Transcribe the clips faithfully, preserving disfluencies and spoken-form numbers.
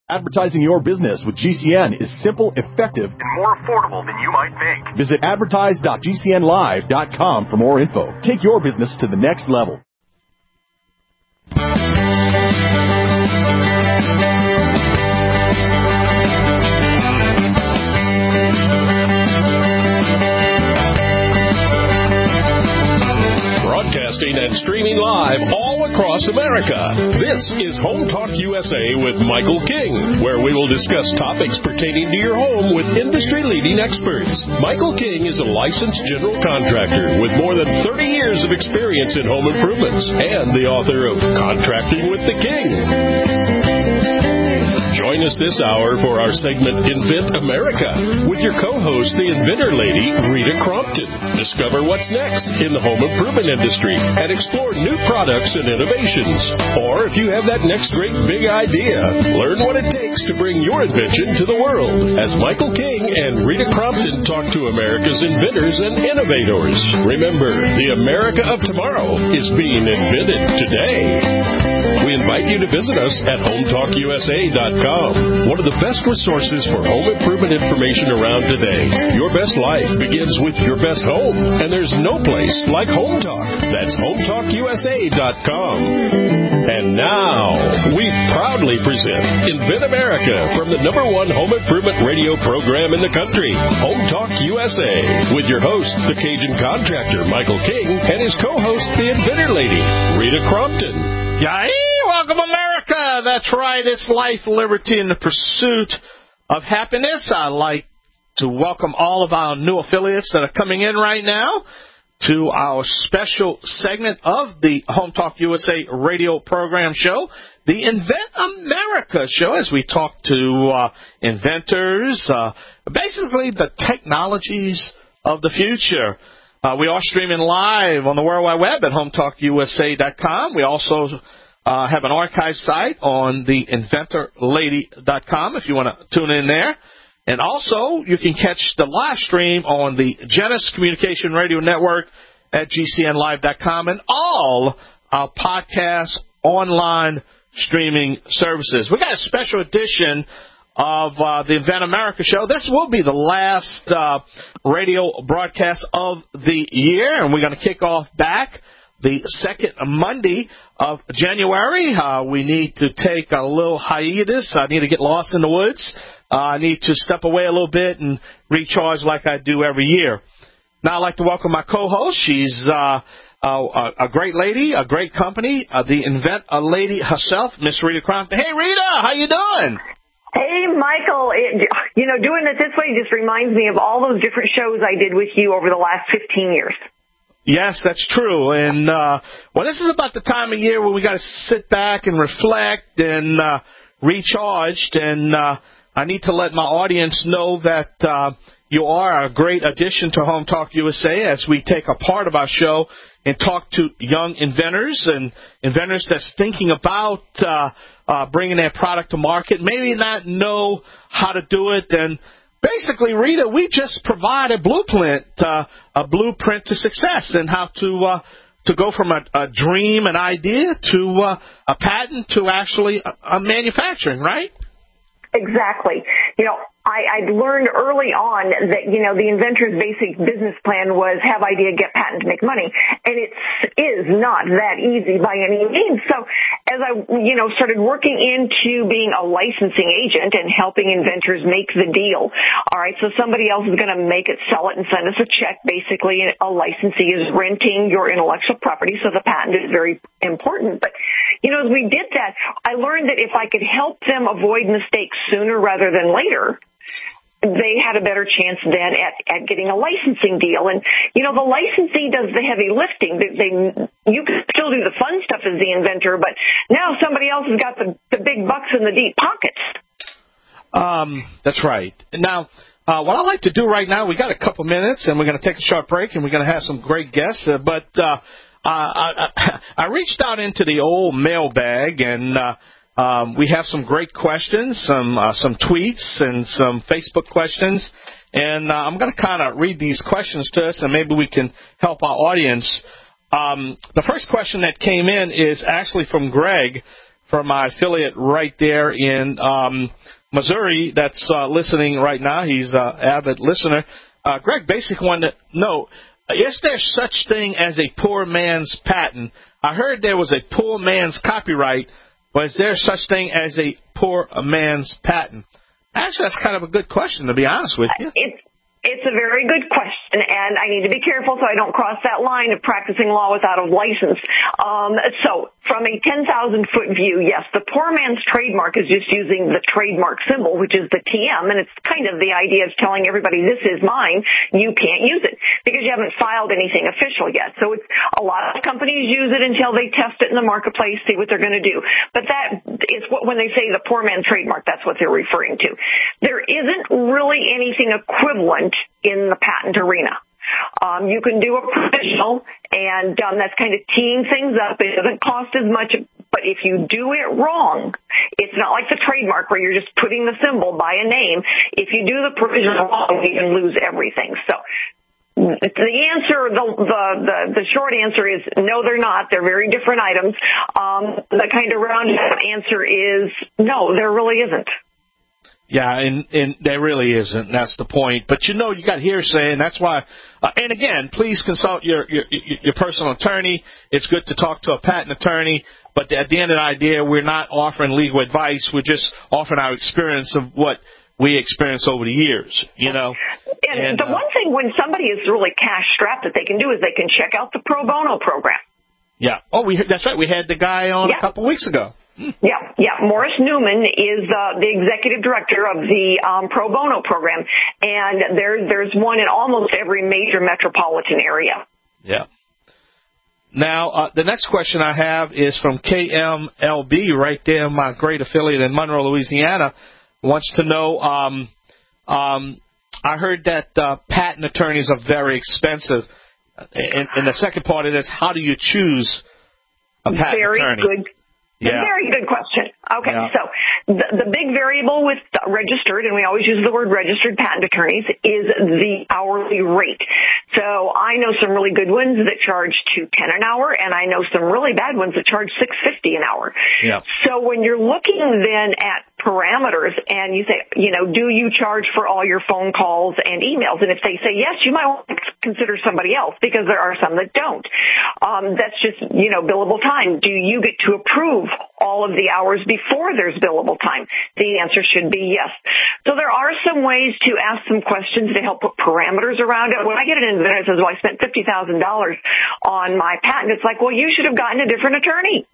Advertising your business with G C N is simple, effective, and more affordable than you might think. Visit advertise dot g c n live dot com for more info. Take your business to the next level. Broadcasting and streaming live all across America. This is Home Talk U S A with Michael King, where we will discuss topics pertaining to your home with industry-leading experts. Michael King is a licensed general contractor with more than thirty years of experience in home improvements and the author of Contracting with the King. Join us this hour for our segment Invent America with your co-host, the inventor lady, Rita Crompton. Discover what's next in the home improvement industry and explore new products and innovations. Or if you have that next great big idea, learn what it takes to bring your invention to the world as Michael King and Rita Crompton talk to America's inventors and innovators. Remember, the America of tomorrow is being invented today. We invite you to visit us at home talk u s a dot com. One of the best resources for home improvement information around today. Your best life begins with your best home, and there's no place like Home Talk. That's home talk u s a dot com. And now, we proudly present Invent America from the number one home improvement radio program in the country, Home Talk U S A, with your host, the Cajun contractor, Michael King, and his co-host, the inventor lady, Rita Crompton. Yay! Welcome, America! That's right. It's life, liberty, and the pursuit of happiness. I'd like to welcome all of our new affiliates that are coming in right now to our special segment of the Home Talk U S A radio program show, the Invent America show, as we talk to uh, inventors, uh, basically the technologies of the future. Uh, we are streaming live on the World Wide Web at home talk u s a dot com. We also uh, have an archive site on the inventor lady dot com if you want to tune in there. And also, you can catch the live stream on the Genesis Communication Radio Network at g c n live dot com and all our podcast online streaming services. We got a special edition of uh, the Invent America show. This will be the last uh, radio broadcast of the year, and we're going to kick off back the second Monday of January. Uh, we need to take a little hiatus. I need to get lost in the woods. Uh, I need to step away a little bit and recharge like I do every year. Now I'd like to welcome my co-host. She's uh, uh, a great lady, a great company, uh, the Invent a Lady herself, Miss Rita Crompton. Hey, Rita, how you doing? Hey, Michael, it, you know, doing it this way just reminds me of all those different shows I did with you over the last fifteen years. Yes, that's true. And, uh, well, this is about the time of year where we got to sit back and reflect and uh, recharge. And uh, I need to let my audience know that uh, you are a great addition to Home Talk U S A as we take a part of our show and talk to young inventors and inventors that's thinking about uh, uh, bringing their product to market, maybe not know how to do it. And basically, Rita, we just provide a blueprint, uh, a blueprint to success and how to uh, to go from a, a dream, an idea, to uh, a patent, to actually a, a manufacturing, right? Exactly. You know, I, I learned early on that, you know, the inventor's basic business plan was have idea, get patent, make money. And it is not that easy by any means. So as I, you know, started working into being a licensing agent and helping inventors make the deal, all right, so somebody else is going to make it, sell it, and send us a check. Basically, a licensee is renting your intellectual property, so the patent is very important. But, you know, as we did that, I learned that if I could help them avoid mistakes sooner rather than later, they had a better chance then at, at getting a licensing deal. And, you know, the licensee does the heavy lifting. They, they, you can still do the fun stuff as the inventor, but now somebody else has got the, the big bucks in the deep pockets. Um, that's right. Now, uh, what I'd like to do right now, we got a couple minutes, and we're going to take a short break, and we're going to have some great guests. Uh, but uh, I, I, I reached out into the old mailbag, and uh, Um, we have some great questions, some uh, some tweets, and some Facebook questions. And uh, I'm going to kind of read these questions to us, and maybe we can help our audience. Um, the first question that came in is actually from Greg from my affiliate right there in um, Missouri that's uh, listening right now. He's an avid listener. Uh, Greg basically wanted to know, is there such thing as a poor man's patent? I heard there was a poor man's copyright, but is there such thing as a poor man's patent? Actually, that's kind of a good question, to be honest with you. It's It's a very good question, and I need to be careful so I don't cross that line of practicing law without a license. Um, so from a ten thousand foot view, yes, the poor man's trademark is just using the trademark symbol, which is the T M, and it's kind of the idea of telling everybody this is mine, you can't use it, because you haven't filed anything official yet. So it's a lot of companies use it until they test it in the marketplace, see what they're going to do. But that is what, when they say the poor man's trademark, that's what they're referring to. There isn't really anything equivalent in the patent arena. Um, you can do a provisional, and um, that's kind of teeing things up. It doesn't cost as much, but if you do it wrong, it's not like the trademark where you're just putting the symbol by a name. If you do the provisional wrong, you can lose everything. So the answer, the, the, the, the short answer is no, they're not. They're very different items. Um, the kind of roundabout answer is no, there really isn't. Yeah, and, and there really isn't. That's the point. But, you know, you got hearsay, and that's why. Uh, and, again, please consult your, your your personal attorney. It's good to talk to a patent attorney. But at the end of the idea, we're not offering legal advice. We're just offering our experience of what we experienced over the years, you know. And, and the uh, one thing when somebody is really cash-strapped that they can do is they can check out the pro bono program. Yeah. Oh, we that's right. We had the guy on yeah. a couple weeks ago. Yeah, yeah. Morris Newman is uh, the executive director of the um, pro bono program, and there, there's one in almost every major metropolitan area. Yeah. Now, uh, the next question I have is from K M L B, right there, my great affiliate in Monroe, Louisiana, wants to know, um, um, I heard that uh, patent attorneys are very expensive. And, and the second part of this, how do you choose a patent very attorney? Very good. Yeah. Very good question. Okay, yeah. so the, the big variable with registered, and we always use the word registered patent attorneys, is the hourly rate. So I know some really good ones that charge two ten an hour, and I know some really bad ones that charge six fifty an hour. Yeah. So when you're looking then at parameters, and you say, you know, do you charge for all your phone calls and emails? And if they say yes, you might want to consider somebody else, because there are some that don't. Um, that's just, you know, billable time. Do you get to approve all of the hours before there's billable time? The answer should be yes. So there are some ways to ask some questions to help put parameters around it. When I get an inventor that says, well, I spent fifty thousand dollars on my patent, it's like, well, you should have gotten a different attorney.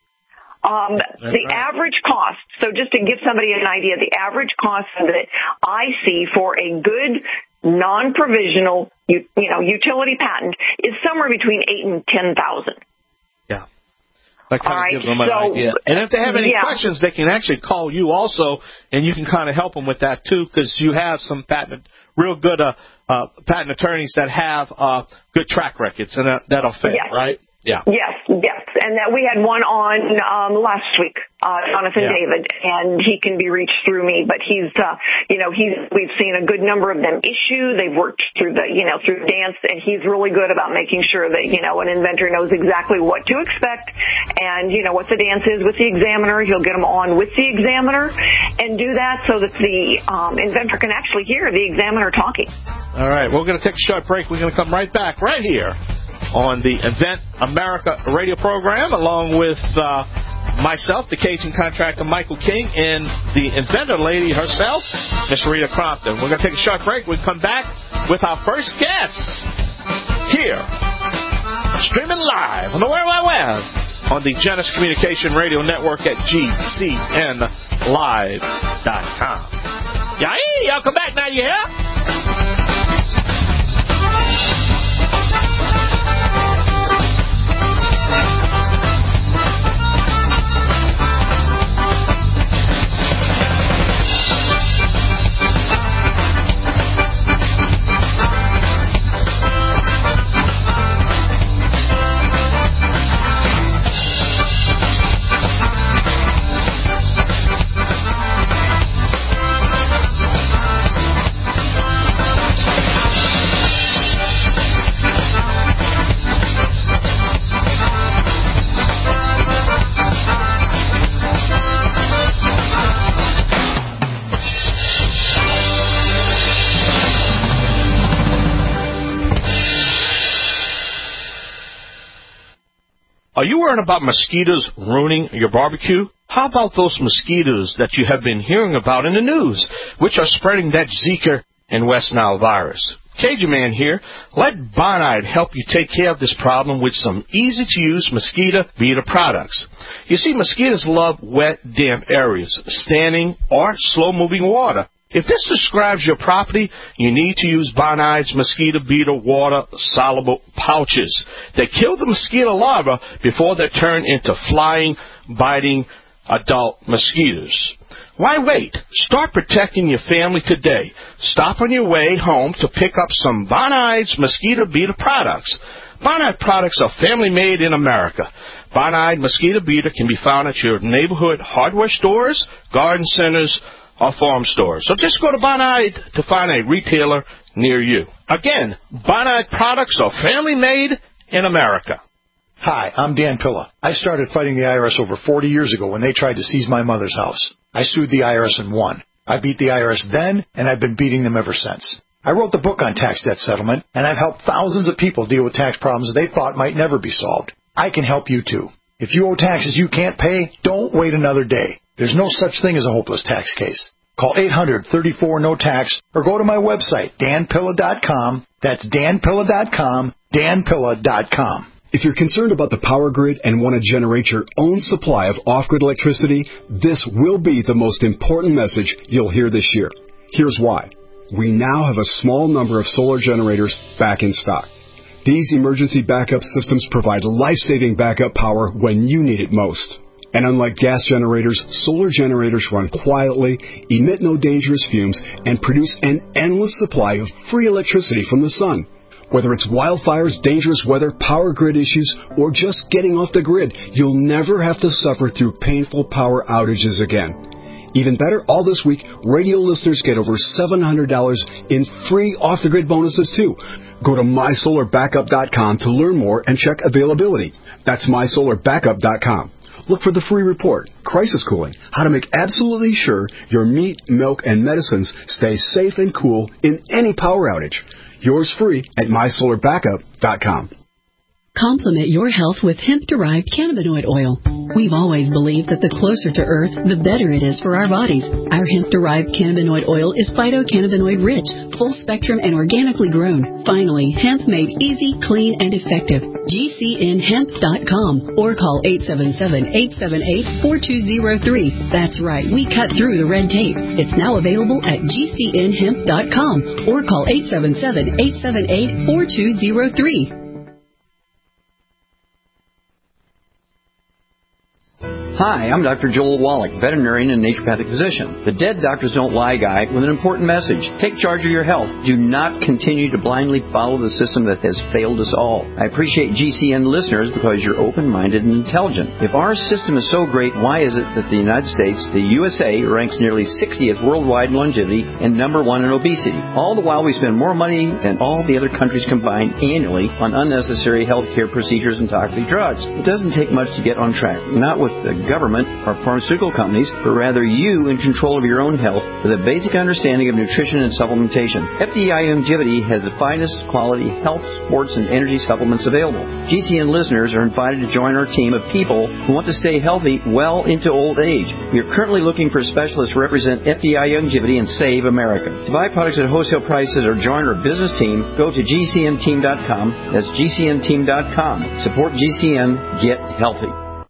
Um, the right. average cost, so just to give somebody an idea, the average cost that I see for a good non-provisional, you, you know, utility patent is somewhere between eight and ten thousand. Yeah. That kind of right, gives them an so, idea. And if they have any yeah. questions, they can actually call you also, and you can kind of help them with that too, because you have some patent, real good uh, uh, patent attorneys that have uh, good track records, and that, that'll fit, yes. right? Yeah. Yes, yes. And that we had one on um, last week, uh, Jonathan yeah. David, and he can be reached through me. But he's, uh, you know, he's we've seen a good number of them issue. They've worked through the, you know, through dance, and he's really good about making sure that, you know, an inventor knows exactly what to expect, and you know what the dance is with the examiner. He'll get them on with the examiner, and do that so that the um, inventor can actually hear the examiner talking. All right, we're going to take a short break. We're going to come right back right here on the Invent America radio program, along with uh, myself, the Cajun contractor Michael King, and the inventor lady herself, Miss Rita Crompton. We're going to take a short break. We'll come back with our first guest here, streaming live on the World Wide Web on the Genesis Communication Radio Network at G C N live dot com. Yeah, y'all come back now, you hear? Are you worried about mosquitoes ruining your barbecue? How about those mosquitoes that you have been hearing about in the news, which are spreading that Zika and West Nile virus? Cajun Man here. Let Bonide help you take care of this problem with some easy-to-use mosquito beater products. You see, mosquitoes love wet, damp areas, standing or slow-moving water. If this describes your property, you need to use Bonide's mosquito beater water-soluble pouches. They kill the mosquito larvae before they turn into flying, biting adult mosquitoes. Why wait? Start protecting your family today. Stop on your way home to pick up some Bonide's mosquito beater products. Bonide products are family-made in America. Bonide mosquito beater can be found at your neighborhood hardware stores, garden centers, or farm stores. So just go to Bonide to find a retailer near you. Again, Bonide products are family-made in America. Hi, I'm Dan Pilla. I started fighting the I R S over forty years ago when they tried to seize my mother's house. I sued the I R S and won. I beat the I R S then, and I've been beating them ever since. I wrote the book on tax debt settlement, and I've helped thousands of people deal with tax problems they thought might never be solved. I can help you too. If you owe taxes you can't pay, don't wait another day. There's no such thing as a hopeless tax case. Call eight hundred, thirty-four, no tax or go to my website, dan pilla dot com. That's dan pilla dot com, dan pilla dot com. If you're concerned about the power grid and want to generate your own supply of off-grid electricity, this will be the most important message you'll hear this year. Here's why. We now have a small number of solar generators back in stock. These emergency backup systems provide life-saving backup power when you need it most. And unlike gas generators, solar generators run quietly, emit no dangerous fumes, and produce an endless supply of free electricity from the sun. Whether it's wildfires, dangerous weather, power grid issues, or just getting off the grid, you'll never have to suffer through painful power outages again. Even better, all this week, radio listeners get over seven hundred dollars in free off-the-grid bonuses, too. Go to my solar backup dot com to learn more and check availability. That's my solar backup dot com. Look for the free report, Crisis Cooling, how to make absolutely sure your meat, milk, and medicines stay safe and cool in any power outage. Yours free at my solar backup dot com. Complement your health with hemp-derived cannabinoid oil. We've always believed that the closer to Earth, the better it is for our bodies. Our hemp-derived cannabinoid oil is phytocannabinoid-rich, full-spectrum, and organically grown. Finally, hemp made easy, clean, and effective. G C N hemp dot com or call eight seven seven, eight seven eight, four two zero three. That's right, we cut through the red tape. It's now available at G C N hemp dot com or call eight seven seven, eight seven eight, four two zero three. Hi, I'm Doctor Joel Wallach, veterinarian and naturopathic physician. The Dead Doctors Don't Lie guy with an important message. Take charge of your health. Do not continue to blindly follow the system that has failed us all. I appreciate G C N listeners because you're open-minded and intelligent. If our system is so great, why is it that the United States, the U S A, ranks nearly sixtieth worldwide in longevity and number one in obesity? All the while we spend more money than all the other countries combined annually on unnecessary health care procedures and toxic drugs. It doesn't take much to get on track. Not with the government or pharmaceutical companies, but rather you in control of your own health with a basic understanding of nutrition and supplementation. F D I Longevity has the finest quality health, sports, and energy supplements available. G C N listeners are invited to join our team of people who want to stay healthy well into old age. We are currently looking for specialists to represent F D I Longevity and Save America. To buy products at wholesale prices or join our business team, go to G C N team dot com. That's G C N team dot com. Support G C N. Get healthy.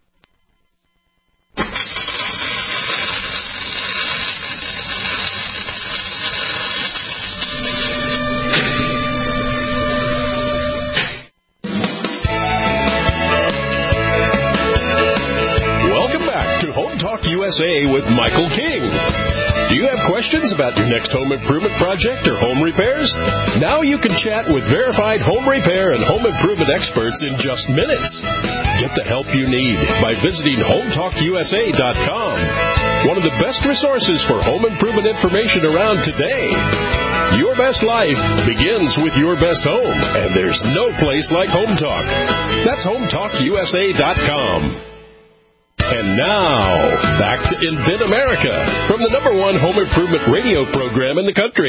U S A with Michael King. Do you have questions about your next home improvement project or home repairs? Now you can chat with verified home repair and home improvement experts in just minutes. Get the help you need by visiting home talk U S A dot com. One of the best resources for home improvement information around today. Your best life begins with your best home, and there's no place like Home Talk. That's home talk U S A dot com. And now, back to Invent America from the number one home improvement radio program in the country.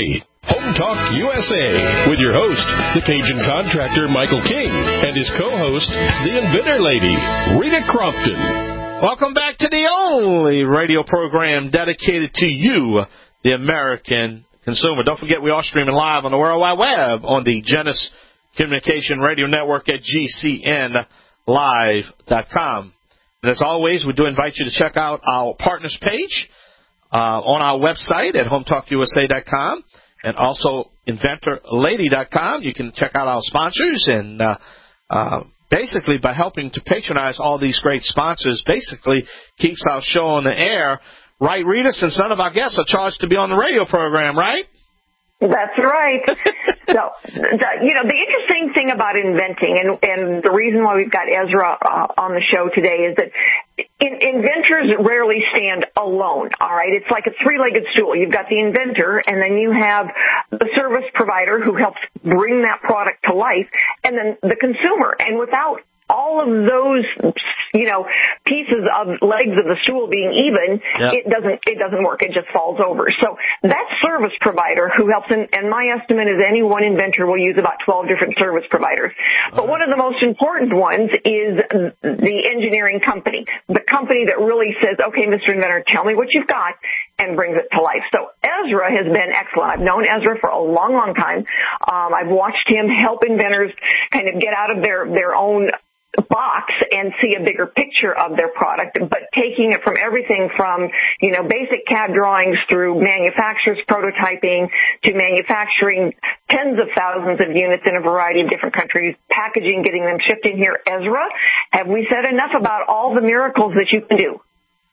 Home Talk U S A with your host, the Cajun contractor Michael King, and his co-host, the Inventor Lady, Rita Crompton. Welcome back to the only radio program dedicated to you, the American consumer. Don't forget, we are streaming live on the World Wide Web on the Genesis Communication Radio Network at G C N live dot com. And as always, we do invite you to check out our partners page uh, on our website at home talk U S A dot com and also inventor lady dot com. You can check out our sponsors, and uh, uh, basically by helping to patronize all these great sponsors basically keeps our show on the air. Right, Rita, since none of our guests are charged to be on the radio program, right? That's right. So, the, you know, the interesting thing about inventing, and, and the reason why we've got Ezra uh, on the show today, is that in, inventors rarely stand alone, all right? It's like a three-legged stool. You've got the inventor, and then you have the service provider who helps bring that product to life, and then the consumer. And without all of those, you know, pieces of legs of the stool being even, yep. it doesn't it doesn't work. It just falls over. So that service provider who helps, in, and my estimate is any one inventor will use about twelve different service providers. But one of the most important ones is the engineering company, the company that really says, okay, Mister Inventor, tell me what you've got, and brings it to life. So Ezra has been excellent. I've known Ezra for a long, long time. Um, I've watched him help inventors kind of get out of their, their own box and see a bigger picture of their product, but taking it from everything from, you know, basic C A D drawings through manufacturers prototyping to manufacturing tens of thousands of units in a variety of different countries, packaging, getting them shipped in here. Ezra, have we said enough about all the miracles that you can do?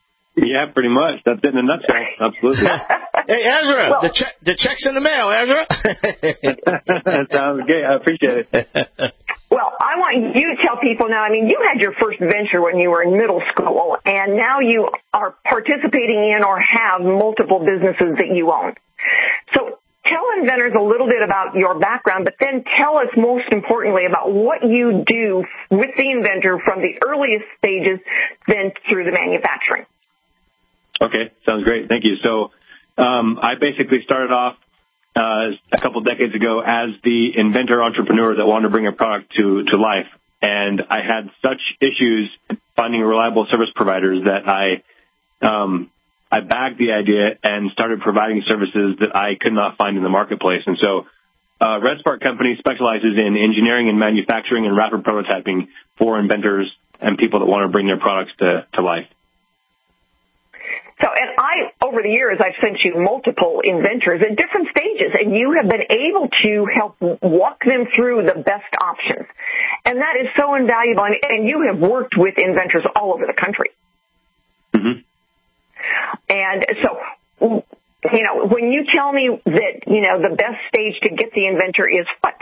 Yeah, pretty much. That's it in a nutshell. Absolutely. Hey, Ezra, well, the, che- the check's in the mail, Ezra. Sounds good. I appreciate it. Well, I want you to tell people now, I mean, you had your first venture when you were in middle school, and now you are participating in or have multiple businesses that you own. So tell inventors a little bit about your background, but then tell us most importantly about what you do with the inventor from the earliest stages then through the manufacturing. Okay, sounds great. Thank you. So um, I basically started off Uh, a couple decades ago as the inventor entrepreneur that wanted to bring a product to, to life. And I had such issues finding reliable service providers that I, um, I bagged the idea and started providing services that I could not find in the marketplace. And so, uh, Red Spark Company specializes in engineering and manufacturing and rapid prototyping for inventors and people that want to bring their products to, to life. So, and I, over the years, I've sent you multiple inventors at different stages, and you have been able to help walk them through the best options. And that is so invaluable, and, and you have worked with inventors all over the country. Mm-hmm. And so, you know, when you tell me that, you know, the best stage to get the inventor is what?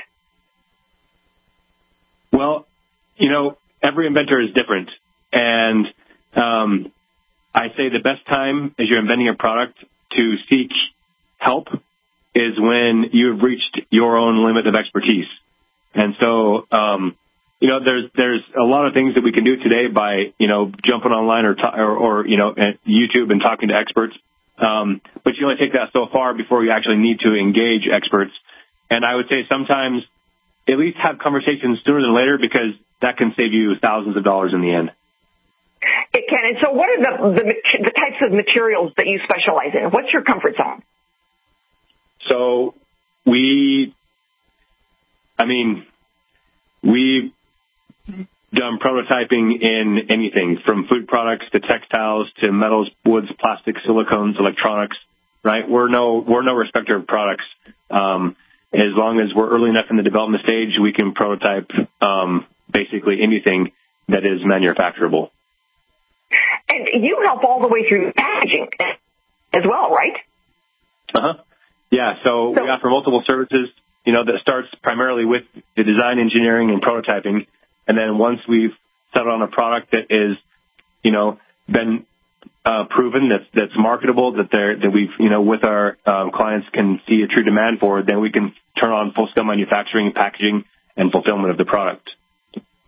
Well, you know, every inventor is different. And, um, I say the best time as you're inventing a product to seek help is when you've reached your own limit of expertise. And so, um, you know, there's, there's a lot of things that we can do today by, you know, jumping online or, ta- or, or, you know, at YouTube and talking to experts. Um, but you only take that so far before you actually need to engage experts. And I would say sometimes at least have conversations sooner than later, because that can save you thousands of dollars in the end. It can. And so what are the, the the types of materials that you specialize in? What's your comfort zone? So we, I mean, we've done prototyping in anything from food products to textiles to metals, woods, plastics, silicones, electronics, right? We're no, we're no respecter of products. Um, as long as we're early enough in the development stage, we can prototype, um, basically anything that is manufacturable. And you help all the way through packaging as well, right? Uh-huh. Yeah, so, so we offer multiple services, you know, that starts primarily with the design, engineering, and prototyping. And then once we've settled on a product that is, you know, been uh, proven, that's, that's marketable, that they're, that we've, you know, with our um, clients can see a true demand for, then we can turn on full-scale manufacturing, packaging, and fulfillment of the product.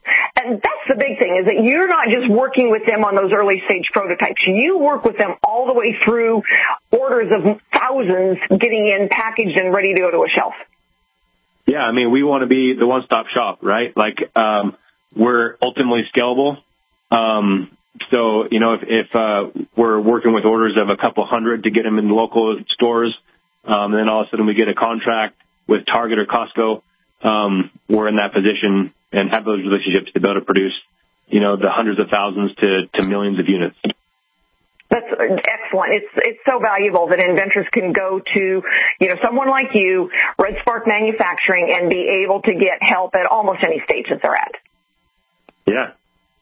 And that's the big thing, is that you're not just working with them on those early stage prototypes. You work with them all the way through orders of thousands getting in, packaged, and ready to go to a shelf. Yeah, I mean, we want to be the one-stop shop, right? Like, um, we're ultimately scalable. Um, so, you know, if, if uh, we're working with orders of a couple hundred to get them in local stores, um, and then all of a sudden we get a contract with Target or Costco, um, we're in that position and have those relationships to be able to produce, you know, the hundreds of thousands to, to millions of units. That's excellent. It's it's so valuable that inventors can go to, you know, someone like you, Red Spark Manufacturing, and be able to get help at almost any stage that they're at. Yeah.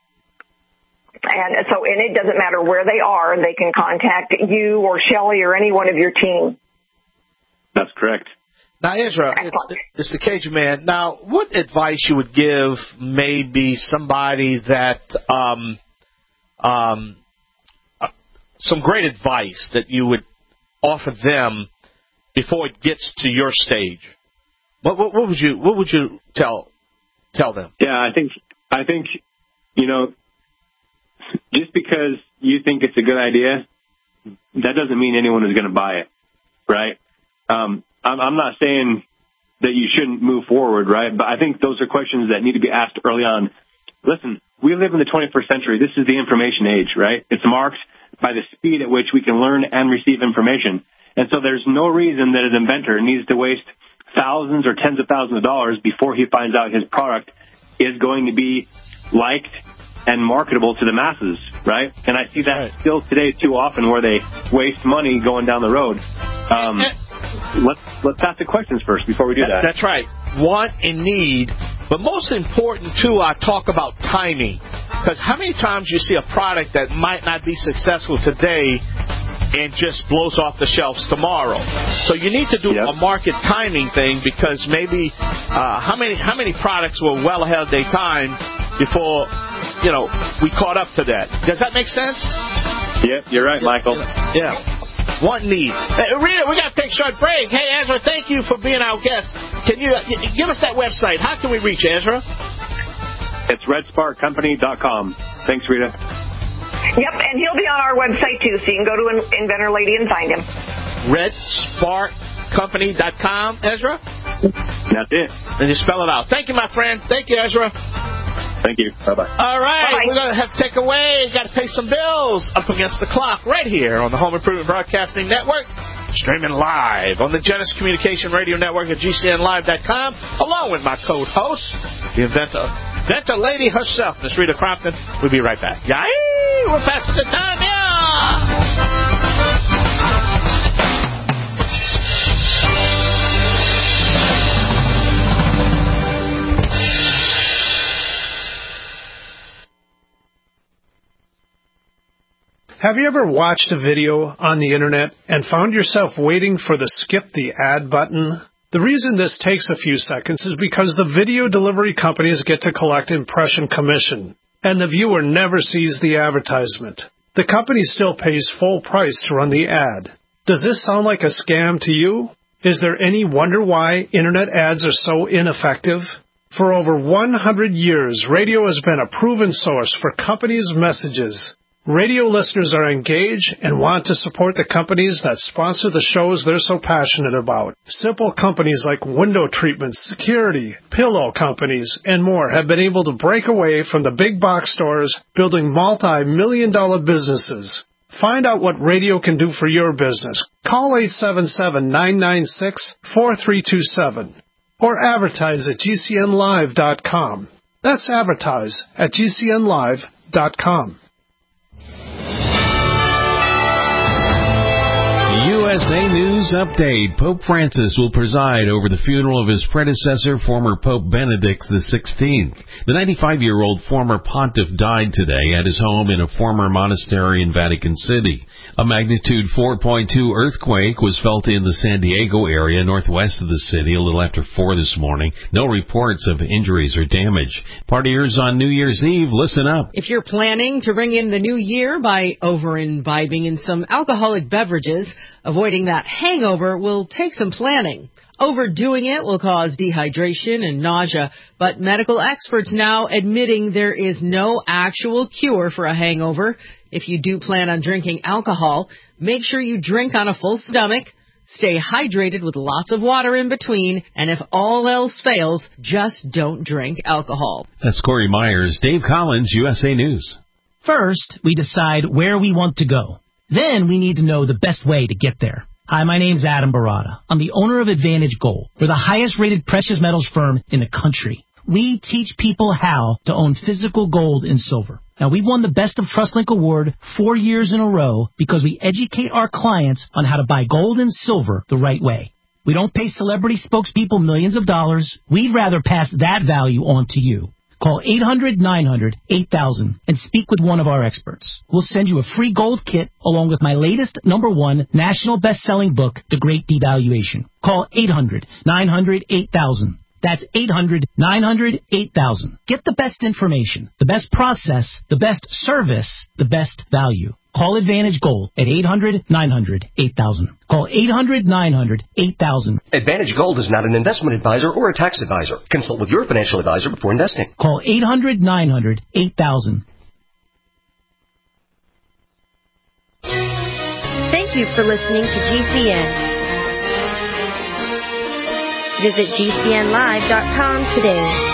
And so, and it doesn't matter where they are, they can contact you or Shelley or any one of your team. That's correct. Now, Ezra, it's, it's the Cajun Man. Now, what advice you would give maybe somebody that, um, um, uh, some great advice that you would offer them before it gets to your stage? What, what, what would you, what would you tell, tell them? Yeah, I think, I think, you know, just because you think it's a good idea, that doesn't mean anyone is going to buy it, right? Um, I'm, I'm not saying that you shouldn't move forward, right? But I think those are questions that need to be asked early on. Listen, we live in the twenty-first century. This is the information age, right? It's marked by the speed at which we can learn and receive information. And so there's no reason that an inventor needs to waste thousands or tens of thousands of dollars before he finds out his product is going to be liked and marketable to the masses, right? And I see that right. still today too often, where they waste money going down the road. Um, let's let's ask the questions first before we do that. That's right. Want and need. But most important, too, I talk about timing. Because how many times you see a product that might not be successful today and just blows off the shelves tomorrow? So you need to do yep. a market timing thing, because maybe uh, how many how many products were well ahead of their time before, you know, we caught up to that. Does that make sense? Yeah, you're right, Michael. Yeah. Want need. Uh, Rita, we got to take a short break. Hey, Ezra, thank you for being our guest. Can you uh, give us that website? How can we reach Ezra? It's red spark company dot com. Thanks, Rita. Yep, and he'll be on our website, too, so you can go to Inventor Lady and find him. red spark company dot com, Ezra? That's it. And you spell it out. Thank you, my friend. Thank you, Ezra. Thank you. Bye-bye. All right. Bye-bye. We're going to have to take away. Got to pay some bills. Up Against the Clock right here on the Home Improvement Broadcasting Network. Streaming live on the Genesis Communication Radio Network at G C N live dot com, along with my co-host, the inventor, inventor lady herself, Miss Rita Crompton. We'll be right back. Yay! We're passing the time, yeah! Have you ever watched a video on the internet and found yourself waiting for the skip the ad button? The reason this takes a few seconds is because the video delivery companies get to collect impression commission, and the viewer never sees the advertisement. The company still pays full price to run the ad. Does this sound like a scam to you? Is there any wonder why internet ads are so ineffective? For over one hundred years, radio has been a proven source for companies' messages. Radio listeners are engaged and want to support the companies that sponsor the shows they're so passionate about. Simple companies like window treatments, security, pillow companies, and more have been able to break away from the big box stores, building multi-million dollar businesses. Find out what radio can do for your business. Call eight seven seven, nine nine six, four three two seven or advertise at G C N live dot com. That's advertise at G C N live dot com. U S A News Update. Pope Francis will preside over the funeral of his predecessor, former Pope Benedict the sixteenth. The ninety-five-year-old former pontiff died today at his home in a former monastery in Vatican City. A magnitude four point two earthquake was felt in the San Diego area northwest of the city a little after four this morning. No reports of injuries or damage. Partiers on New Year's Eve, listen up. If you're planning to ring in the new year by over-imbibing in some alcoholic beverages, avoiding that hangover will take some planning. Overdoing it will cause dehydration and nausea, but medical experts now admitting there is no actual cure for a hangover. If you do plan on drinking alcohol, make sure you drink on a full stomach, stay hydrated with lots of water in between, and if all else fails, just don't drink alcohol. That's Corey Myers, Dave Collins, U S A News. First, we decide where we want to go. Then we need to know the best way to get there. Hi, my name's Adam Barada. I'm the owner of Advantage Gold. We're the highest-rated precious metals firm in the country. We teach people how to own physical gold and silver. Now, we've won the Best of TrustLink Award four years in a row because we educate our clients on how to buy gold and silver the right way. We don't pay celebrity spokespeople millions of dollars. We'd rather pass that value on to you. Call eight hundred, nine hundred, eight thousand and speak with one of our experts. We'll send you a free gold kit along with my latest number one national best-selling book, The Great Devaluation. Call eight hundred, nine hundred, eight thousand. That's eight hundred, nine hundred, eight thousand. Get the best information, the best process, the best service, the best value. Call Advantage Gold at eight hundred, nine hundred, eight thousand. Call eight hundred, nine hundred, eight thousand. Advantage Gold is not an investment advisor or a tax advisor. Consult with your financial advisor before investing. Call eight hundred, nine hundred, eight thousand. Thank you for listening to G C N. Visit G C N live dot com today.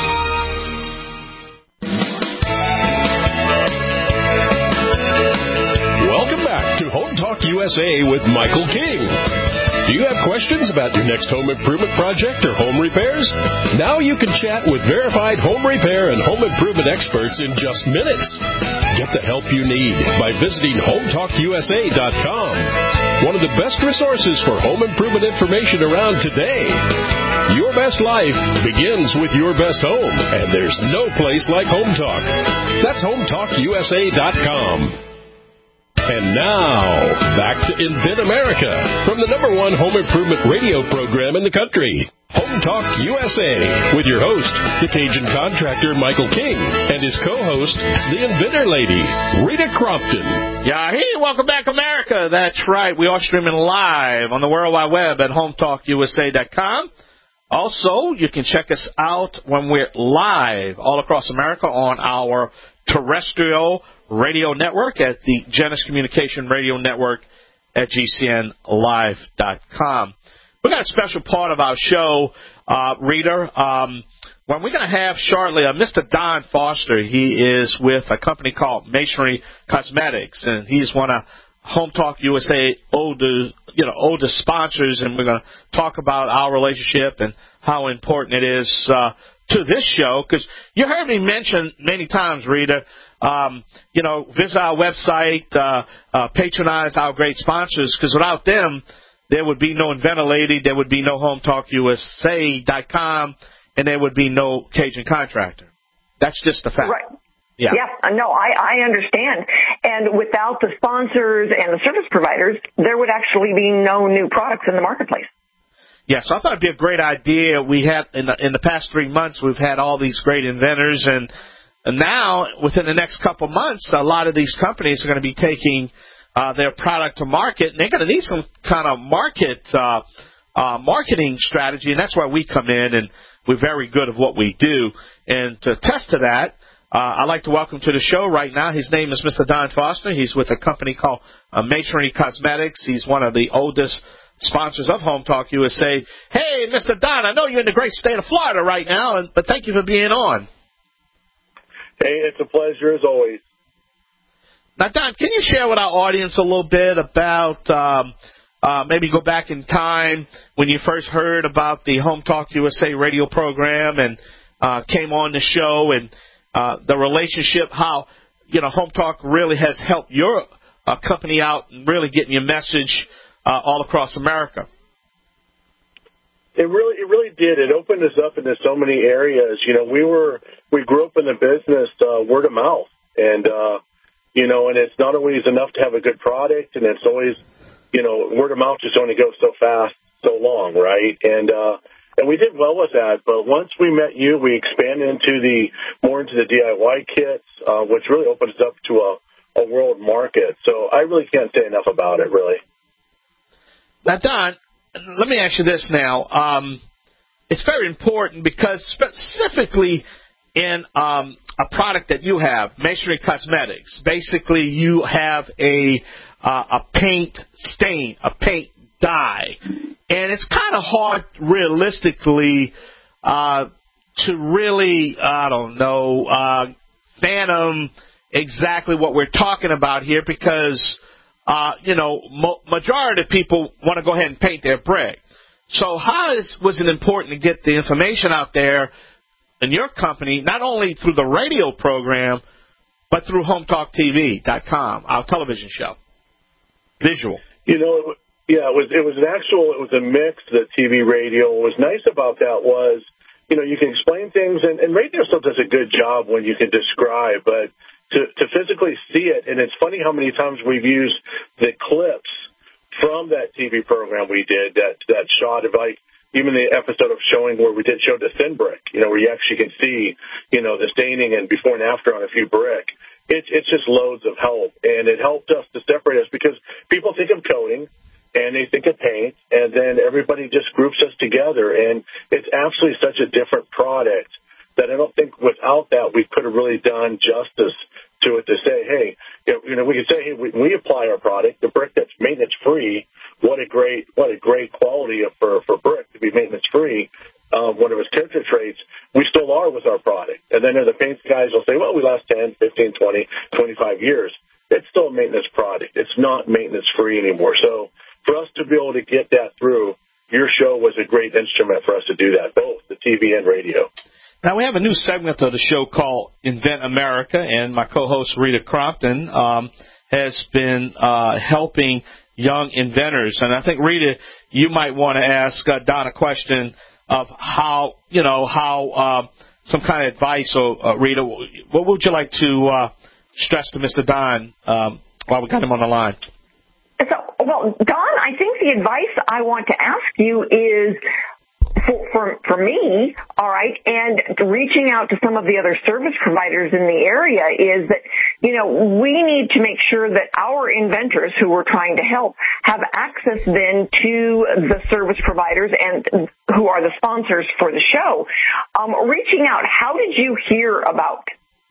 Welcome back to Home Talk U S A with Michael King. Do you have questions about your next home improvement project or home repairs? Now you can chat with verified home repair and home improvement experts in just minutes. Get the help you need by visiting home talk U S A dot com. One of the best resources for home improvement information around today. Your best life begins with your best home, and there's no place like Home Talk. That's home talk U S A dot com. And now, back to Invent America from the number one home improvement radio program in the country, Home Talk U S A, with your host, the Cajun contractor Michael King, and his co-host, the Inventor Lady, Rita Crompton. Yeah, hey, welcome back, America. That's right. We are streaming live on the World Wide Web at home talk U S A dot com. Also, you can check us out when we're live all across America on our terrestrial radio network at the Genesis Communication Radio Network at G C N live dot com. We've got a special part of our show, uh, Rita. Um, when we're going to have shortly uh, Mister Don Foster. He is with a company called Masonry Cosmetics, and he's one of Home Talk U S A older, you know, older sponsors, and we're going to talk about our relationship and how important it is uh, to this show. Because you heard me mention many times, Rita, um, you know, visit our website, uh, uh, patronize our great sponsors, because without them, there would be no Inventor Lady, there would be no home talk U S A dot com, and there would be no Cajun Contractor. That's just the fact. Right. Yeah. Yeah, no, I, I understand. And without the sponsors and the service providers, there would actually be no new products in the marketplace. Yeah, so I thought it'd be a great idea. We had in the, in the past three months, we've had all these great inventors, and, and now within the next couple months, a lot of these companies are going to be taking uh, their product to market, and they're going to need some kind of market uh, uh, marketing strategy, and that's where we come in, and we're very good at what we do. And to attest to that, Uh, I'd like to welcome to the show right now. His name is Mister Don Foster. He's with a company called uh, Masonry Cosmetics. He's one of the oldest sponsors of Home Talk U S A. Hey, Mister Don, I know you're in the great state of Florida right now, and, but thank you for being on. Hey, it's a pleasure as always. Now, Don, can you share with our audience a little bit about um, uh, maybe go back in time when you first heard about the Home Talk U S A radio program and uh, came on the show, and Uh, the relationship, how, you know, Home Talk really has helped your uh, company out and really getting your message uh, all across America. It really, it really did. It opened us up into so many areas. You know, we were, we grew up in the business uh, word of mouth, and uh, you know, and it's not always enough to have a good product, and it's always, you know, word of mouth just only goes so fast, so long, right? And uh, And we did well with that, but once we met you, we expanded into the more into the D I Y kits, uh, which really opened us up to a, a world market. So I really can't say enough about it, really. Now, Don, let me ask you this now. Um, it's very important because specifically in um, a product that you have, Masonry Cosmetics, basically you have a uh, a paint stain, a paint dye, and it's kind of hard realistically uh, to really, I don't know, uh, fathom exactly what we're talking about here because, uh, you know, mo- majority of people want to go ahead and paint their brick. So how is, was it important to get the information out there in your company, not only through the radio program, but through home talk T V dot com, our television show? Visual. You know, yeah, it was, it was an actual, it was a mix, the T V radio. What was nice about that was, you know, you can explain things, and, and radio still does a good job when you can describe, but to, to physically see it, and it's funny how many times we've used the clips from that T V program we did, that, that shot of, like, even the episode of showing where we did show the thin brick, you know, where you actually can see, you know, the staining and before and after on a few brick. It's, it's just loads of help, and it helped us to separate us because people think of coating, and they think of paint, and then everybody just groups us together, and it's absolutely such a different product that I don't think without that we could have really done justice to it to say, hey, you know, we could say, hey, we, we apply our product, the brick that's maintenance-free, what a great what a great quality of, for, for brick to be maintenance-free, um, one of its character traits, we still are with our product. And then the paint guys will say, well, we last ten, fifteen, twenty, twenty-five years. It's still a maintenance product. It's not maintenance-free anymore. So for us to be able to get that through, your show was a great instrument for us to do that, both the T V and radio. Now, we have a new segment of the show called Invent America, and my co-host Rita Crompton um, has been uh, helping young inventors. And I think, Rita, you might want to ask uh, Don a question of how, you know, how uh, some kind of advice. So, uh, Rita, what would you like to uh, stress to Mister Don um, while we got him on the line? So, well, Don, I think the advice I want to ask you is, for, for, for me, all right, and reaching out to some of the other service providers in the area is that, you know, we need to make sure that our inventors who we're trying to help have access then to the service providers and who are the sponsors for the show. Um, reaching out, how did you hear about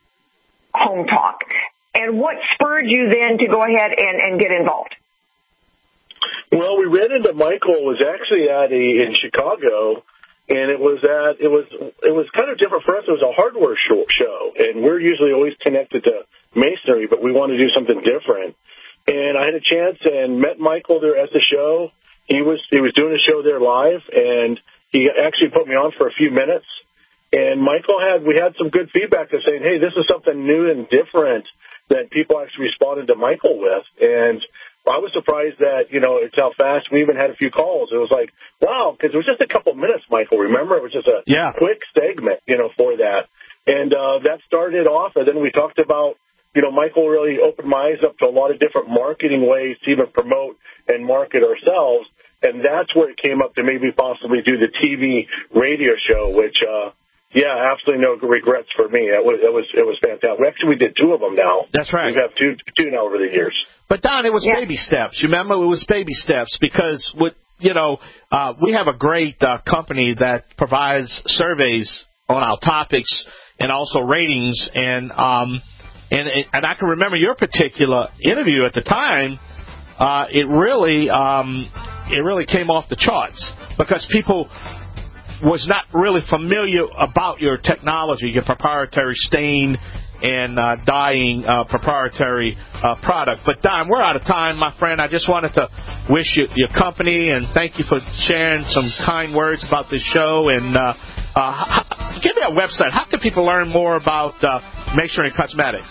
Home Talk? And what spurred you then to go ahead and, and get involved? Well, we ran into Michael. It was actually at a, in Chicago, and it was at it was it was kind of different for us. It was a hardware show, show, and we're usually always connected to masonry, but we want to do something different. And I had a chance and met Michael there at the show. He was he was doing a show there live, and he actually put me on for a few minutes. And Michael had we had some good feedback of saying, hey, this is something new and different that people actually responded to Michael with, and I was surprised that, you know, it's how fast we even had a few calls. It was like, wow, because it was just a couple minutes, Michael. Remember, it was just a yeah. quick segment, you know, for that. And uh, that started off, and then we talked about, you know, Michael really opened my eyes up to a lot of different marketing ways to even promote and market ourselves. And that's where it came up to maybe possibly do the T V radio show, which, uh, yeah, absolutely no regrets for me. It was, it was, it was fantastic. We actually, we did two of them now. That's right. We have two, two now over the years. But, Don, it was yeah. baby steps. You remember? It was baby steps because, with, you know, uh, we have a great uh, company that provides surveys on our topics and also ratings. And um, and, and I can remember your particular interview at the time. Uh, it really um, it really came off the charts because people was not really familiar about your technology, your proprietary stain and uh, dyeing uh, proprietary uh, product. But, Don, we're out of time, my friend. I just wanted to wish you your company and thank you for sharing some kind words about this show. And uh, uh, give me a website. How can people learn more about uh, Masonry Cosmetics?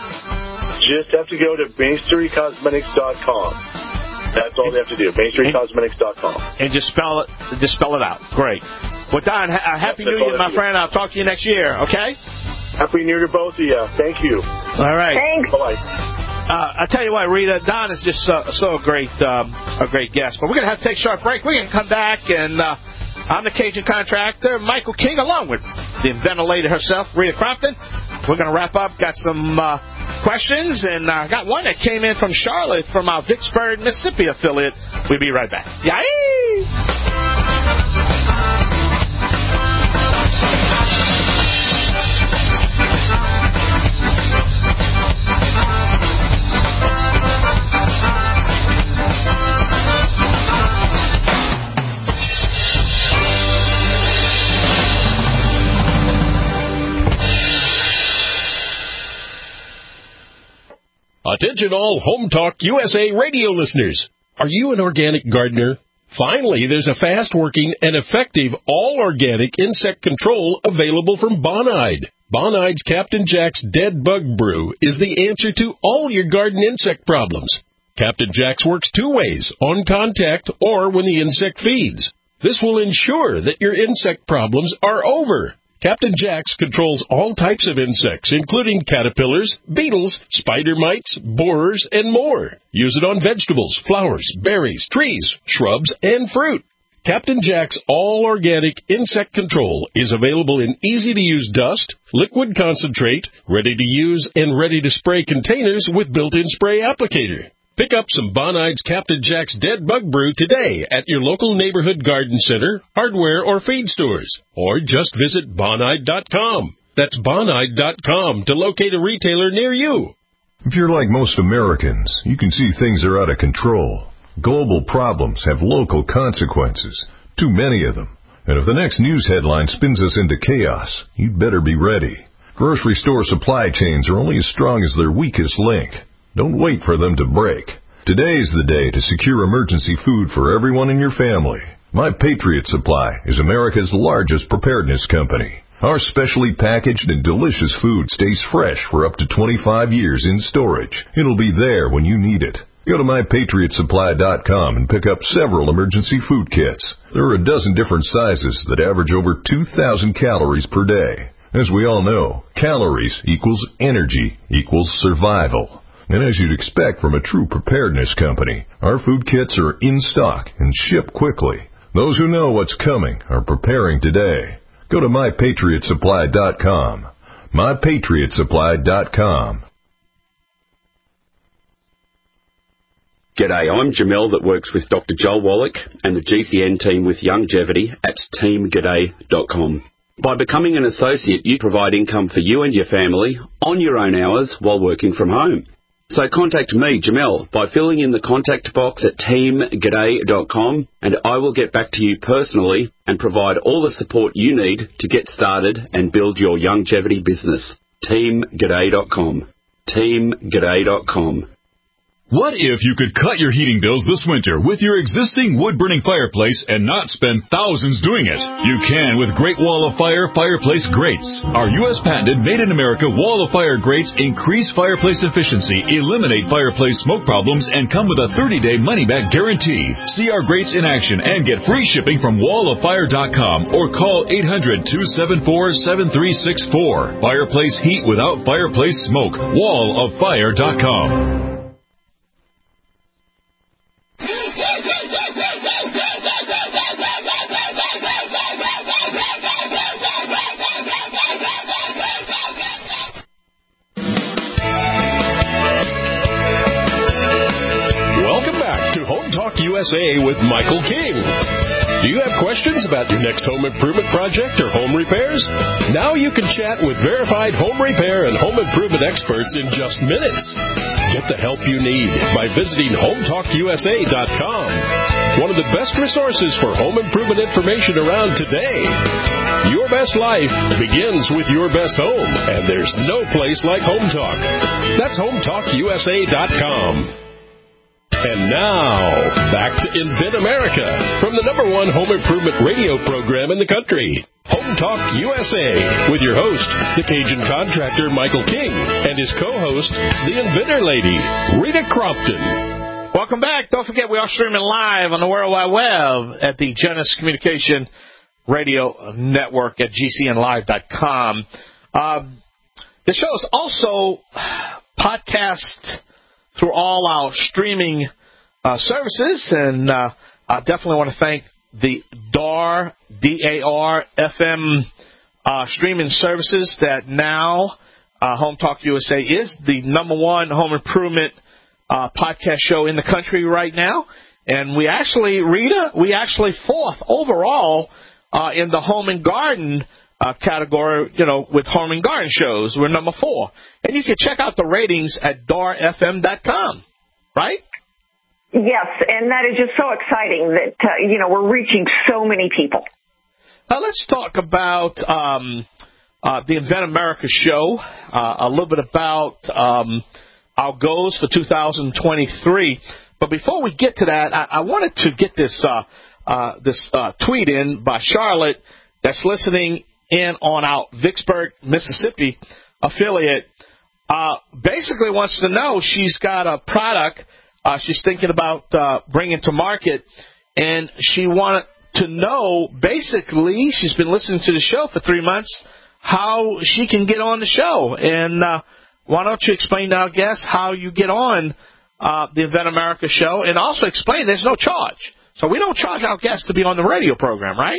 Just have to go to masonry cosmetics dot com. That's all they have to do, masonry cosmetics dot com. And just spell it, just spell it out. Great. Well, Don, ha- Happy New Year, my friend. I'll talk to you next year, okay? Happy New Year to both of you. Thank you. All right. Thanks. Bye-bye. Uh, I tell you what, Rita, Don is just so, so a great, um, a great guest. But we're going to have to take a short break. We're going to come back, and uh, I'm the Cajun contractor, Michael King, along with the inventor lady herself, Rita Crompton. We're going to wrap up. Got some uh, questions, and I uh, got one that came in from Charlotte from our Vicksburg, Mississippi affiliate. We'll be right back. Yay! Attention all Home Talk U S A radio listeners. Are you an organic gardener? Finally, there's a fast-working and effective all-organic insect control available from Bonide. Bonide's Captain Jack's Dead Bug Brew is the answer to all your garden insect problems. Captain Jack's works two ways, on contact or when the insect feeds. This will ensure that your insect problems are over. Captain Jack's controls all types of insects, including caterpillars, beetles, spider mites, borers, and more. Use it on vegetables, flowers, berries, trees, shrubs, and fruit. Captain Jack's all-organic insect control is available in easy-to-use dust, liquid concentrate, ready-to-use and ready-to-spray containers with built-in spray applicator. Pick up some Bonide's Captain Jack's Dead Bug Brew today at your local neighborhood garden center, hardware, or feed stores. Or just visit Bonide dot com. That's Bonide dot com to locate a retailer near you. If you're like most Americans, you can see things are out of control. Global problems have local consequences, too many of them. And if the next news headline spins us into chaos, you'd better be ready. Grocery store supply chains are only as strong as their weakest link. Don't wait for them to break. Today is the day to secure emergency food for everyone in your family. My Patriot Supply is America's largest preparedness company. Our specially packaged and delicious food stays fresh for up to twenty-five years in storage. It'll be there when you need it. Go to my patriot supply dot com and pick up several emergency food kits. There are a dozen different sizes that average over two thousand calories per day. As we all know, calories equals energy equals survival. And as you'd expect from a true preparedness company, our food kits are in stock and ship quickly. Those who know what's coming are preparing today. Go to my patriot supply dot com. my patriot supply dot com. G'day, I'm Jamel that works with Doctor Joel Wallach and the G C N team with Longevity at team g'day dot com. By becoming an associate, you provide income for you and your family on your own hours while working from home. So contact me, Jamel, by filling in the contact box at team g'day dot com, and I will get back to you personally and provide all the support you need to get started and build your longevity business. team g'day dot com. team g'day dot com. What if you could cut your heating bills this winter with your existing wood-burning fireplace and not spend thousands doing it? You can with Great Wall of Fire fireplace grates. Our U S patented made-in-America Wall of Fire grates increase fireplace efficiency, eliminate fireplace smoke problems, and come with a thirty-day money-back guarantee. See our grates in action and get free shipping from wall of fire dot com or call eight hundred, two seven four, seven three six four. Fireplace heat without fireplace smoke. wall of fire dot com. U S A with Michael King. Do you have questions about your next home improvement project or home repairs? Now you can chat with verified home repair and home improvement experts in just minutes. Get the help you need by visiting home talk U S A dot com. One of the best resources for home improvement information around today. Your best life begins with your best home, and there's no place like Home Talk. That's home talk U S A dot com. And now, back to Invent America from the number one home improvement radio program in the country, Home Talk U S A, with your host, the Cajun contractor Michael King, and his co-host, the Inventor Lady, Rita Crompton. Welcome back. Don't forget, we are streaming live on the World Wide Web at the Genesis Communication Radio Network at G C N live dot com. Uh, the show is also podcast through all our streaming uh, services, and uh, I definitely want to thank the D A R, D A R F M uh, streaming services that now uh, Home Talk U S A is the number one home improvement uh, podcast show in the country right now. And we actually, Rita, we actually fourth overall uh, in the home and garden Uh, category, you know, with home and garden shows. We're number four. And you can check out the ratings at D A R F M dot com, right? Yes, and that is just so exciting that, uh, you know, we're reaching so many people. Now let's talk about um, uh, the Invent America show, uh, a little bit about um, our goals for two thousand twenty-three. But before we get to that, I, I wanted to get this uh, uh, this uh, tweet in by Charlotte that's listening in on our Vicksburg, Mississippi affiliate. Uh, basically wants to know, she's got a product uh, she's thinking about uh, bringing to market, and she wanted to know, basically, she's been listening to the show for three months, how she can get on the show. And uh, why don't you explain to our guests how you get on uh, the Invent America show, and also explain there's no charge. So we don't charge our guests to be on the radio program, right?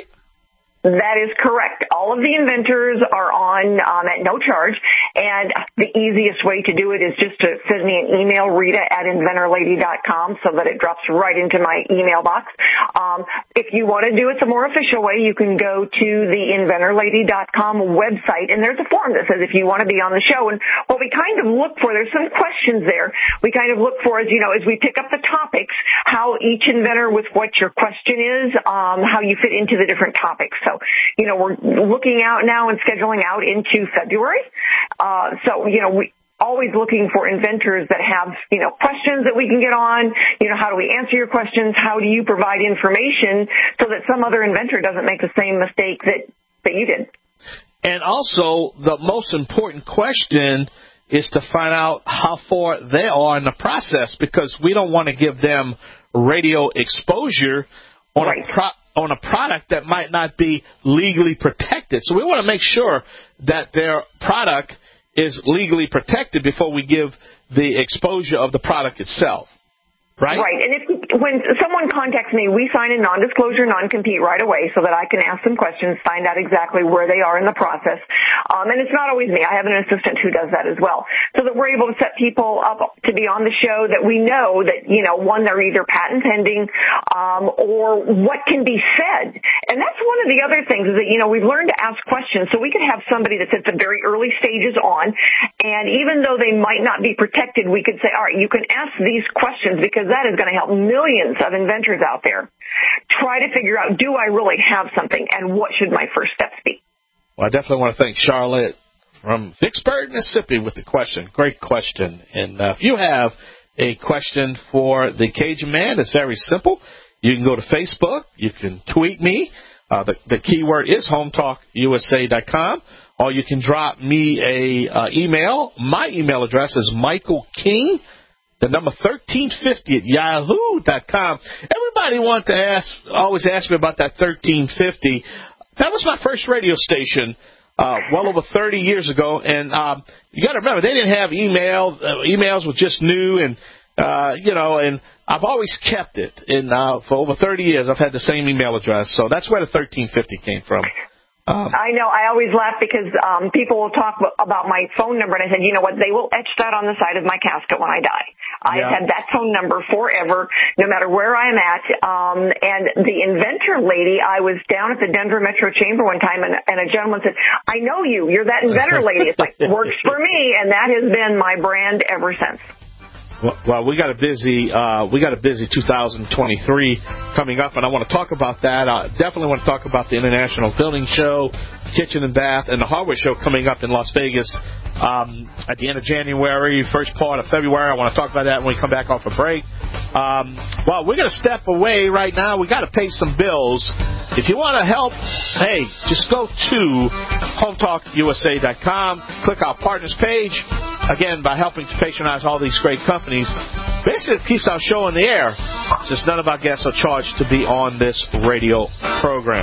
That is correct. All of the inventors are on um, at no charge, and the easiest way to do it is just to send me an email, Rita at inventor lady dot com, so that it drops right into my email box. Um, if you want to do it the more official way, you can go to the inventor lady dot com website, and there's a form that says if you want to be on the show. And what we kind of look for, there's some questions there. We kind of look for, as you know, as we pick up the topics, how each inventor with what your question is, um, how you fit into the different topics. So, you know, we're looking out now and scheduling out into February. Uh, so, you know, we always looking for inventors that have, you know, questions that we can get on. You know, how do we answer your questions? How do you provide information so that some other inventor doesn't make the same mistake that, that you did? And also, the most important question is to find out how far they are in the process, because we don't want to give them radio exposure on right. a pro- on a product that might not be legally protected. So we want to make sure that their product is legally protected before we give the exposure of the product itself. Right? Right. And if when someone contacts me, we sign a non-disclosure, non-compete right away so that I can ask them questions, find out exactly where they are in the process. Um, and it's not always me. I have an assistant who does that as well, so that we're able to set people up to be on the show that we know that, you know, one, they're either patent pending um, or what can be said. And that's one of the other things is that, you know, we've learned to ask questions. So we could have somebody that's at the very early stages on, and even though they might not be protected, we could say, all right, you can ask these questions because that is going to help millions of inventors out there try to figure out, do I really have something, and what should my first steps be? Well, I definitely want to thank Charlotte from Vicksburg, Mississippi with the question. Great question. And uh, if you have a question for the Cajun Man, it's very simple. You can go to Facebook. You can tweet me. Uh, the, the keyword is home talk U S A dot com. Or you can drop me a uh, email. My email address is Michael King, the number thirteen fifty at yahoo dot com. Everybody want to ask, always ask me about that thirteen fifty. That was my first radio station uh, well over thirty years ago. And um, you got to remember, they didn't have email. Uh, emails were just new. And, uh, you know, and I've always kept it. And uh, for over thirty years, I've had the same email address. So that's where the thirteen fifty came from. Um, I know. I always laugh because um, people will talk about my phone number, and I said, you know what? They will etch that on the side of my casket when I die. I have yeah. had that phone number forever, no matter where I'm at. Um, and the inventor lady, I was down at the Denver Metro Chamber one time, and, and a gentleman said, I know you. You're that inventor lady. It's like, works for me, and that has been my brand ever since. Well, we got a busy, uh, we got a busy two thousand twenty-three coming up, and I want to talk about that. I definitely want to talk about the International Building Show, Kitchen and Bath, and the Hardware Show coming up in Las Vegas um, at the end of January, first part of February. I want to talk about that when we come back off a break. Um, well, we're going to step away right now. We got to pay some bills. If you want to help, hey, just go to home talk U S A dot com, click our partners page. Again, by helping to patronize all these great companies, basically it keeps our show in the air, since none of our guests are charged to be on this radio program.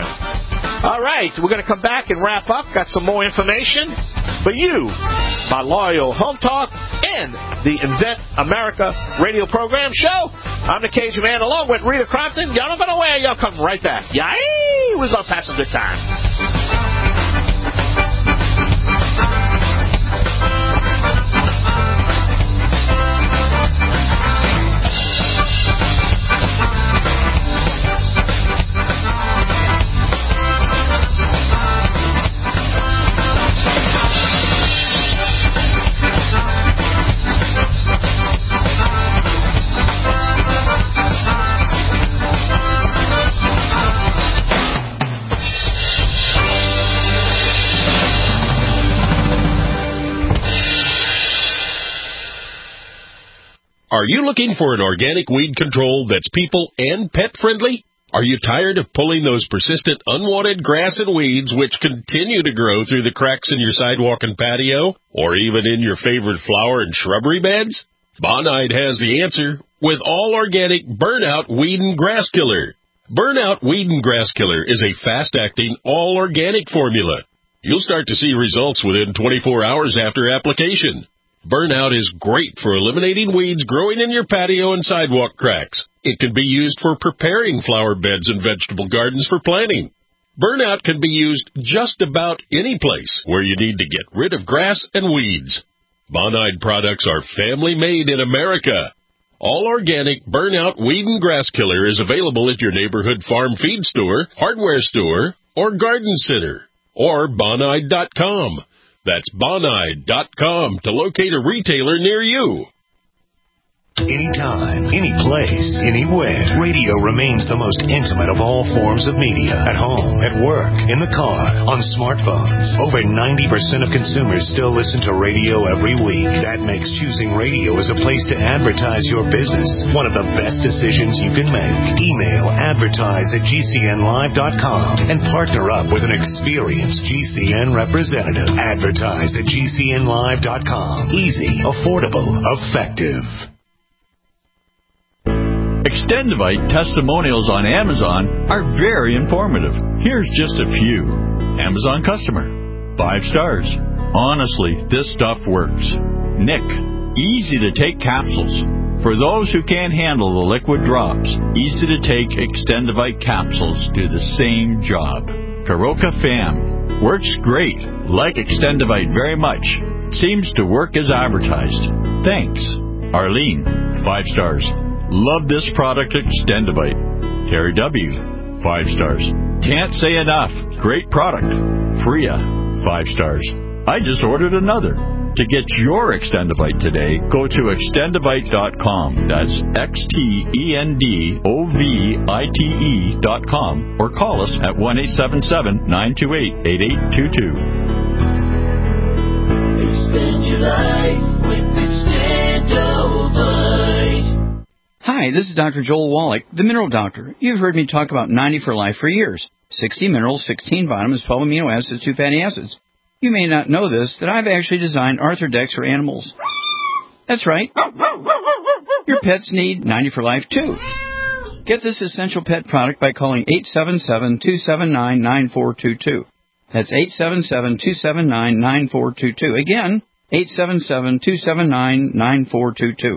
All right, we're going to come back and wrap up. Got some more information for you, my loyal Home Talk and the Invent America radio program show. I'm the Cajun Man along with Rita Crompton. Y'all don't go nowhere. Y'all come right back. Yay! We're going to pass a good time. Are you looking for an organic weed control that's people and pet friendly? Are you tired of pulling those persistent unwanted grass and weeds which continue to grow through the cracks in your sidewalk and patio, or even in your favorite flower and shrubbery beds? Bonide has the answer with all organic Burnout Weed and Grass Killer. Burnout Weed and Grass Killer is a fast-acting, all-organic formula. You'll start to see results within twenty-four hours after application. Burnout is great for eliminating weeds growing in your patio and sidewalk cracks. It can be used for preparing flower beds and vegetable gardens for planting. Burnout can be used just about any place where you need to get rid of grass and weeds. Bonide products are family-made in America. All organic Burnout Weed and Grass Killer is available at your neighborhood farm feed store, hardware store, or garden center, or bonide dot com. That's bonide dot com to locate a retailer near you. Anytime, any place, anywhere, radio remains the most intimate of all forms of media. At home, at work, in the car, on smartphones. Over ninety percent of consumers still listen to radio every week. That makes choosing radio as a place to advertise your business one of the best decisions you can make. Email advertise at G C N live dot com and partner up with an experienced G C N representative. Advertise at G C N live dot com. Easy, affordable, effective. Extendivite testimonials on Amazon are very informative. Here's just a few. Amazon customer. Five stars. Honestly, this stuff works. Nick. Easy to take capsules. For those who can't handle the liquid drops, easy to take Extendivite capsules do the same job. Karoka Fam. Works great. Like Extendivite very much. Seems to work as advertised. Thanks. Arlene. Five stars. Love this product, Extendivite. Terry W. Five stars. Can't say enough. Great product. Freya. Five stars. I just ordered another. To get your Extendivite today, go to extendivite dot com. That's X T E N D O V I T E dot com. Or call us at one eight seven seven, nine two eight, eight eight two two. Extend your life with Extendivite. Hi, this is Doctor Joel Wallach, the Mineral Doctor. You've heard me talk about ninety for Life for years. sixty minerals, sixteen vitamins, twelve amino acids, two fatty acids. You may not know this, that I've actually designed Arthrodex for animals. That's right. Your pets need ninety for Life, too. Get this essential pet product by calling eight seven seven, two seven nine, nine four two two. That's eight seven seven, two seven nine, nine four two two. Again, eight seven seven, two seven nine, nine four two two.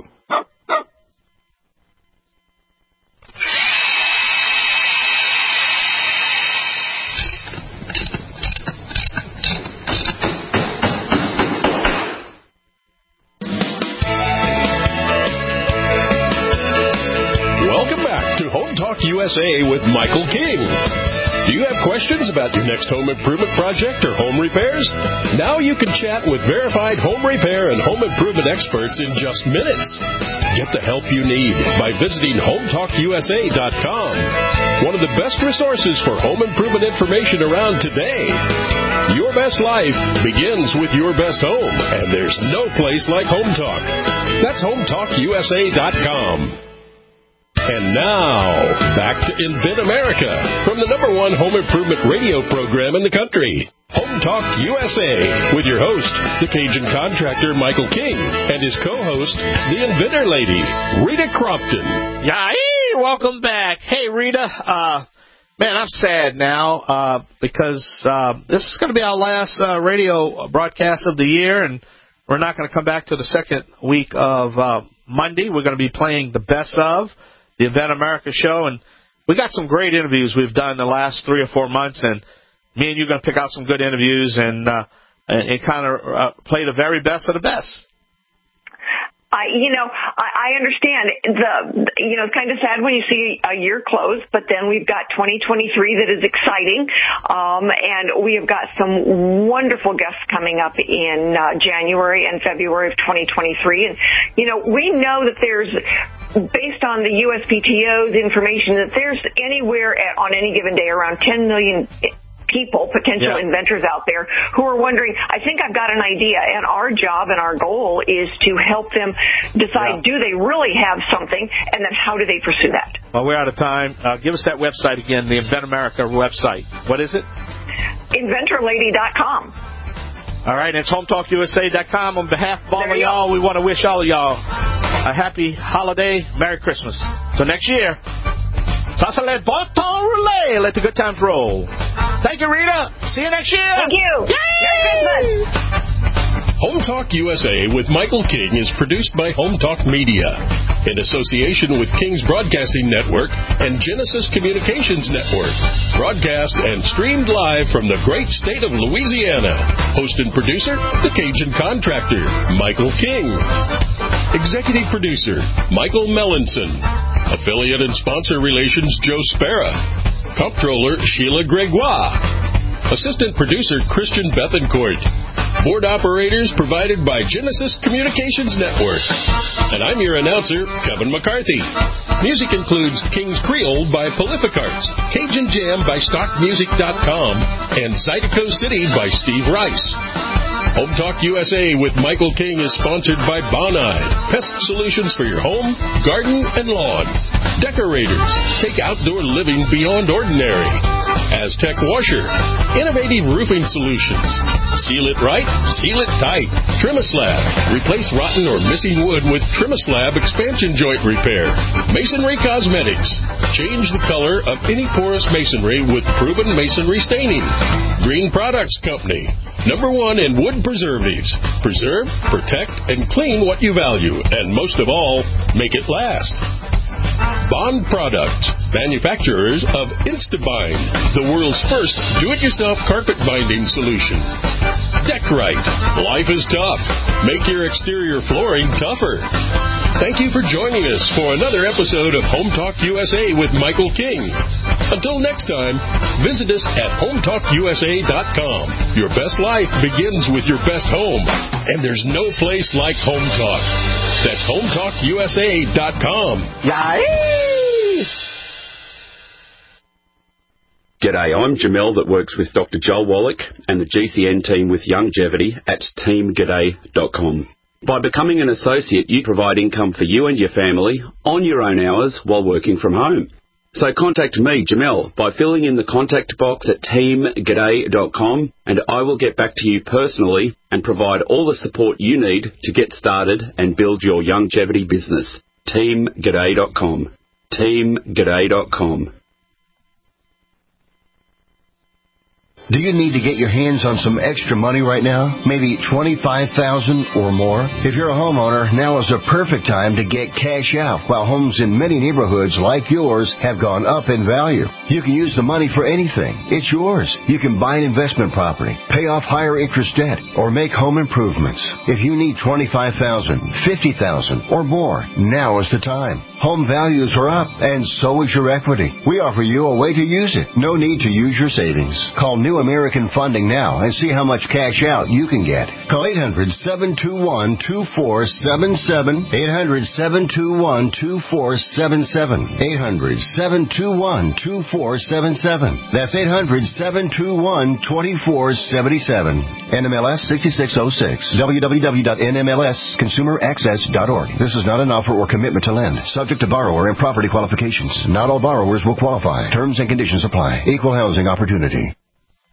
U S A with Michael King. Do you have questions about your next home improvement project or home repairs? Now you can chat with verified home repair and home improvement experts in just minutes. Get the help you need by visiting home talk U S A dot com. One of the best resources for home improvement information around today. Your best life begins with your best home, and there's no place like Home Talk. That's home talk U S A dot com. And now, back to Invent America from the number one home improvement radio program in the country, Home Talk U S A, with your host, the Cajun contractor Michael King, and his co-host, the Inventor Lady, Rita Crompton. Yay! Welcome back. Hey, Rita. Uh, man, I'm sad now uh, because uh, this is going to be our last uh, radio broadcast of the year, and we're not going to come back to the second week of uh, Monday. We're going to be playing the best of the Invent America show, and we got some great interviews we've done in the last three or four months, and me and you are going to pick out some good interviews and uh, and, and kind of uh, play the very best of the best. I, you know, I, I understand the, you know, it's kind of sad when you see a year close, but then we've got twenty twenty-three that is exciting, um, and we have got some wonderful guests coming up in uh, January and February of twenty twenty-three, and you know, we know that there's, based on the U S P T O's information, that there's anywhere at, on any given day around ten million people, potential Yeah. inventors out there who are wondering, I think I've got an idea, and our job and our goal is to help them decide, Yeah. do they really have something, and then how do they pursue that? Well, we're out of time. Uh, give us that website again, the Invent America website. What is it? inventor lady dot com. All right, it's home talk U S A dot com. On behalf of all of y'all, we want to wish all of y'all a happy holiday, Merry Christmas. So next year, ça c'est le bon temps roulé. Let the good times roll. Thank you, Rita. See you next year. Thank you. Yay! Merry Christmas. Home Talk U S A with Michael King is produced by Home Talk Media in association with King's Broadcasting Network and Genesis Communications Network. Broadcast and streamed live from the great state of Louisiana. Host and producer, the Cajun Contractor, Michael King. Executive producer, Michael Mellinson. Affiliate and sponsor relations, Joe Spera. Comptroller, Sheila Gregoire. Assistant producer, Christian Bethencourt. Board operators provided by Genesis Communications Network. And I'm your announcer, Kevin McCarthy. Music includes King's Creole by Prolific Arts, Cajun Jam by stock music dot com, and Zydeco City by Steve Rice. Home Talk U S A with Michael King is sponsored by Bonide, pest solutions for your home, garden, and lawn. Decorators, take outdoor living beyond ordinary. Aztec Washer, innovative roofing solutions. Seal it right, seal it tight. Trimislab, replace rotten or missing wood with Trimislab expansion joint repair. Masonry Cosmetics, change the color of any porous masonry with proven masonry staining. Green Products Company, number one in wood preservatives. Preserve, protect, and clean what you value, and most of all, make it last. Bond Products, manufacturers of Instabind, the world's first do-it-yourself carpet binding solution. Deckrite, life is tough. Make your exterior flooring tougher. Thank you for joining us for another episode of Home Talk U S A with Michael King. Until next time, visit us at home talk U S A dot com. Your best life begins with your best home, and there's no place like Home Talk. That's home talk U S A dot com. Yay! G'day, I'm Jamel that works with Doctor Joel Wallach and the G C N team with Longevity at team g'day dot com. By becoming an associate, you provide income for you and your family on your own hours while working from home. So contact me, Jamel, by filling in the contact box at team g'day dot com, and I will get back to you personally and provide all the support you need to get started and build your longevity business. team g'day dot com. team g'day dot com. Do you need to get your hands on some extra money right now? Maybe twenty-five thousand dollars or more? If you're a homeowner, now is a perfect time to get cash out while homes in many neighborhoods like yours have gone up in value. You can use the money for anything. It's yours. You can buy an investment property, pay off higher interest debt, or make home improvements. If you need twenty-five thousand dollars, fifty thousand dollars, or more, now is the time. Home values are up, and so is your equity. We offer you a way to use it. No need to use your savings. Call New American Funding now and see how much cash out you can get. Call eight hundred, seven two one, two four seven seven, eight hundred, seven two one, two four seven seven, eight hundred, seven two one, two four seven seven. That's eight hundred, seven two one, two four seven seven. N M L S sixty-six oh six. w w w dot n m l s consumer access dot org. This is not an offer or commitment to lend. Subject to borrower and property qualifications. Not all borrowers will qualify. Terms and conditions apply. Equal housing opportunity.